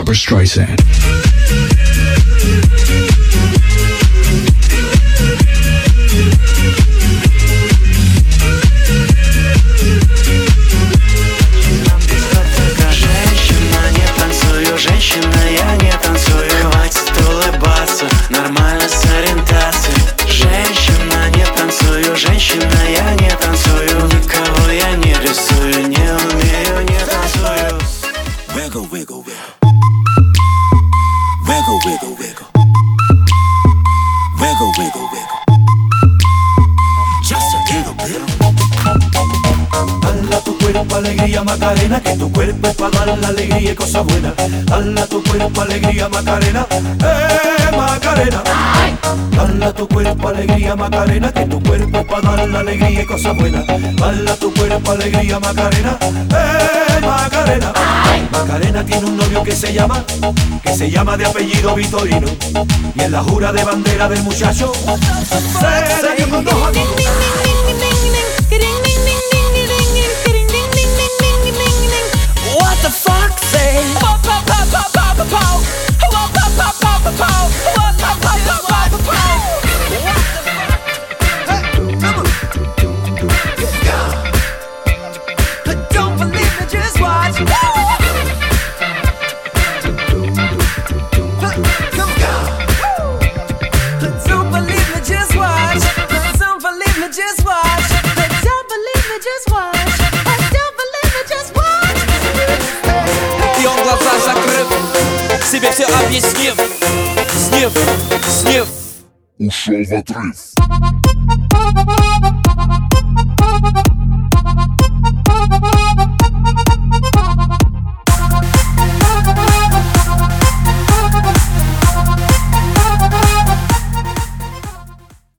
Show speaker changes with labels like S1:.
S1: Barbra Streisand.
S2: Женщина, я не танцую. Хватит улыбаться, нормально с ориентацией. Женщина, не танцую. Женщина, я не танцую. Никого я не рисую. Не умею, не танцую.
S3: Wiggle, wiggle, wiggle. Wiggle, wiggle, wiggle. Wiggle, wiggle, wiggle. Just a little bit.
S4: Dala tu cuerpo alegría Macarena, que tu cuerpo es para dar la alegría y cosas buenas. Dala tu cuerpo alegría Macarena, Macarena. Dala tu cuerpo alegría Macarena, que tu cuerpo es para dar la alegría y cosas buenas. Dala tu cuerpo alegría Macarena, Macarena. Macarena tiene un novio que se llama de apellido Vitorino, y en la jura de bandera del muchacho se dio con dos amigos.
S2: What the fuck say? Don't believe me, just watch. Don't believe me, just watch. Don't believe me, just watch. Don't believe me, just watch. Don't believe me, just watch.
S5: И он глаза закрыв, себе все объяснив. Снив, снив.
S6: Ушел в отрыв.